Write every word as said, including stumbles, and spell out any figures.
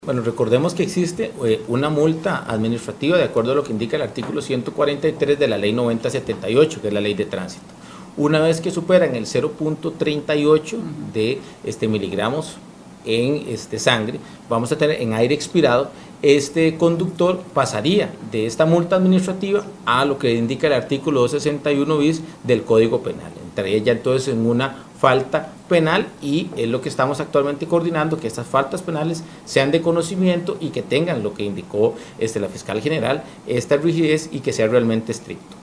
Bueno, recordemos que existe eh, una multa administrativa de acuerdo a lo que indica el artículo ciento cuarenta y tres de la ley noventa setenta y ocho, que es la ley de tránsito. Una vez que superan el cero punto treinta y ocho de este, miligramos en este, sangre, vamos a tener en aire expirado, este conductor pasaría de esta multa administrativa a lo que indica el artículo doscientos sesenta y uno bis del Código Penal. Entraría ya entonces en una falta penal y es lo que estamos actualmente coordinando, que estas faltas penales sean de conocimiento y que tengan lo que indicó este, la fiscal general, esta rigidez y que sea realmente estricto.